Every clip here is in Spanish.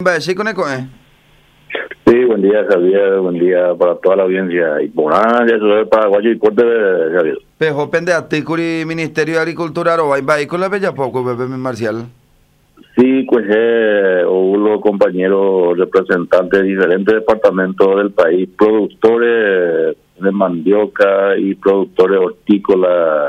sí, con eco, Sí, buen día, Javier, buen día para toda la audiencia. Y por nada, ya soy paraguayo y corte de Javier. Pejo pende aticuri Ministerio de Agricultura o va con la bella poco, bebé Marcial. Sí, pues hubo los compañeros representantes de diferentes departamentos del país, productores de mandioca y productores hortícolas.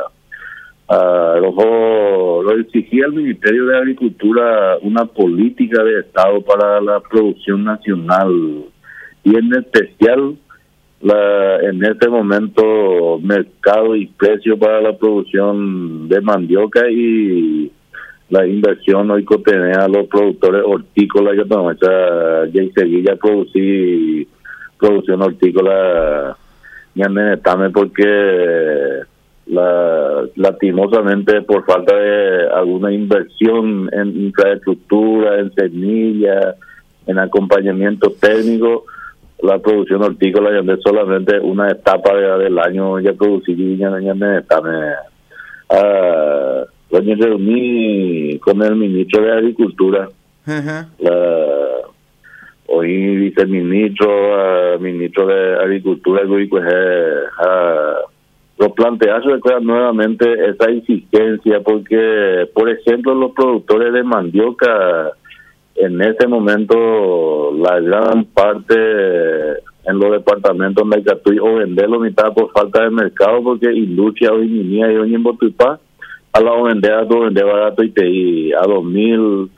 Lo exigía el Ministerio de Agricultura una política de Estado para la producción nacional y en especial en este momento mercado y precio para la producción de mandioca y la inversión hoy que tiene a los productores hortícolas. Yo tengo ya seguía producción hortícola ya porque lastimosamente por falta de alguna inversión en infraestructura, en semillas, en acompañamiento técnico, la producción hortícola ya no es solamente una etapa del año ya producir ya me reuní con el ministro de Agricultura, hoy viceministro, ministro de Agricultura, y pues lo plantearse nuevamente esa exigencia, porque por ejemplo los productores de mandioca en este momento la gran parte en los departamentos donde hay que o venderlo mitad por falta de mercado, porque industria hoy minía y hoy en Botupá a la vender barato y a 2.000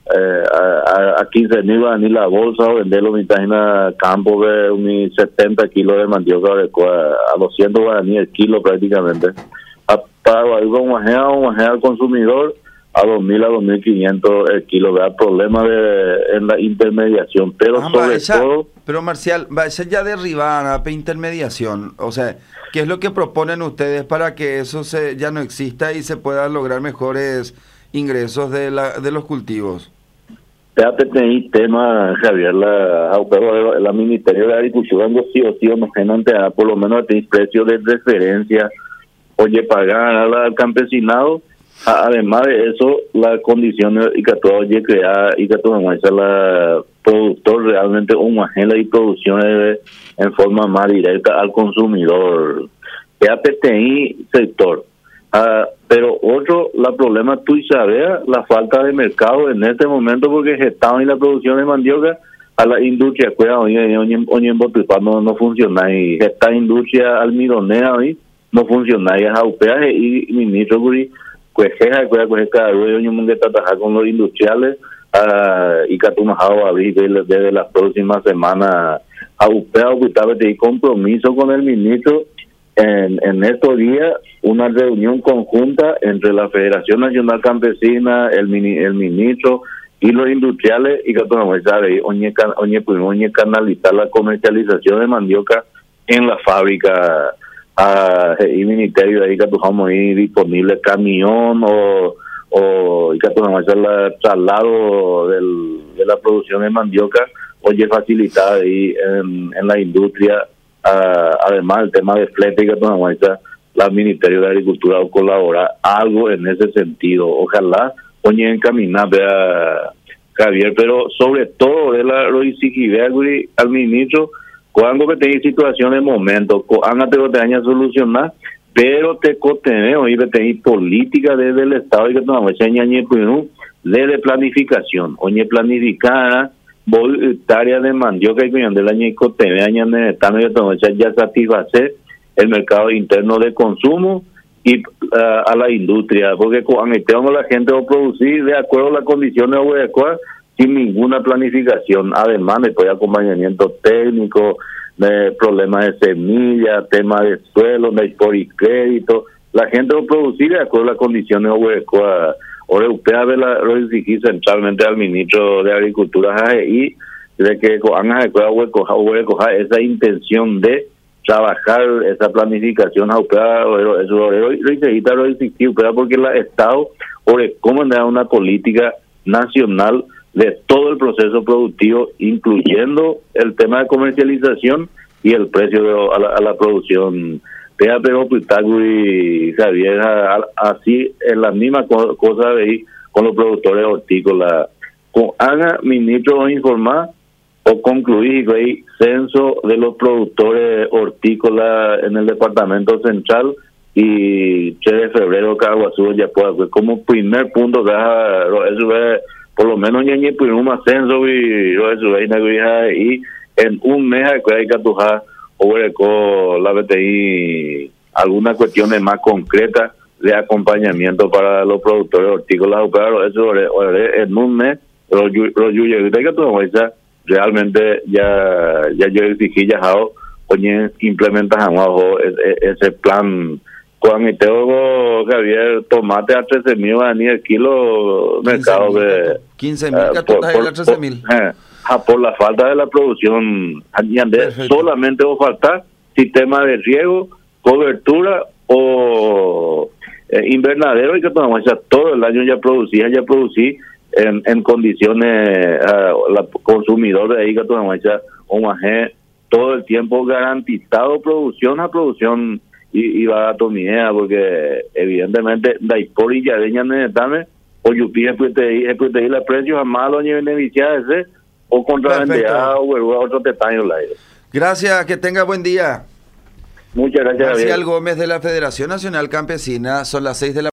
a 15.000 va a venir la bolsa o venderlo mitad en el campo de unos 70 kilos de mandioca a 200 va a venir el kilo prácticamente. Para algo al consumidor a 2.000 a 2.500 el kilo. Vea problema en la intermediación, pero sobre todo. Pero Marcial, va a ser ya derribar a intermediación, o sea, ¿qué es lo que proponen ustedes para que eso ya no exista y se pueda lograr mejores ingresos de los cultivos? Ya tenéis tema, Javier, la Ministerio de Agricultura, sí o sí, homogeneamente, por lo menos tenéis precios de referencia, oye, pagar al campesinado. Además de eso, las condiciones y que todo oye crear y que todo muestra la productor realmente homogénea y producciones en forma más directa al consumidor. PTI sector. Pero otro, la problema tú y sabes, la falta de mercado en este momento, porque estaban en la producción de mandioca a la industria hoy en Botupá no funciona, y esta industria almidonera hoy no funciona, y es aupeaje y ministro Guri pues cada ruido mundo está trabajando con los industriales y que tú vas a abrir desde las próximas semanas aupeado que compromiso con el ministro en estos días, una reunión conjunta entre la Federación Nacional Campesina, el ministro y los industriales, y que podemos canalizar la comercialización de mandioca en la fábrica y ministerio ahí que podamos ir disponible camión o y que podemos hacer el traslado de la producción de mandioca, facilitar ahí en la industria. Además el tema de flete, que la Ministerio de Agricultura o colaborar algo en ese sentido. Ojalá encaminar a Javier, pero sobre todo de lo exigir al ministro cuando que tenga situación de momento, cuando te daña solucionar, pero te coteneo y tener política desde el Estado y que tomamos desde planificación, planificada voluntaria de mandioca y cuñón del año y coteneo ya satisfacer el mercado interno de consumo y a la industria, porque cuando la gente va a producir de acuerdo a las condiciones adecuadas sin ninguna planificación, además después de acompañamiento técnico, de problemas de semilla, temas de suelo, de crédito, la gente va a producir de acuerdo a las condiciones adecuadas. Ahora usted lo exigir centralmente al ministro de Agricultura y de que esa intención de trabajar esa planificación porque el Estado cómo dar una política nacional de todo el proceso productivo, incluyendo el tema de comercialización y el precio a la producción. Pero y Javier, así es la misma cosa de con los productores hortícolas. con haga ministro o informar o concluir que hay censo de los productores hortícolas en el departamento central y 3 de febrero Caguazú ya puede, pues como primer punto que eso es por lo menos ñañi pues un ascenso y eso es y en un mes hay que atujar o la BTI algunas cuestiones más concretas de acompañamiento para los productores hortícolas, pero eso en un mes realmente ya yo exigí ya oye implementas ese plan cuando tengo Javier tomate a 13.000 ni el kilo mercado de 15.000 catutas y la 13.000 por la falta de la producción solamente va a faltar sistema de riego, cobertura o invernadero y que todo el año ya producí en condiciones la consumidor de ahí que todo el tiempo garantizado producción a producción y barato minera porque evidentemente por y ya deñan necesitame o yupi es la precios a malo ni beneficiar ese o contravendeado o otro detalle. Gracias, que tenga buen día. Muchas gracias. Marcial Gómez de la Federación Nacional Campesina, son las 6 de la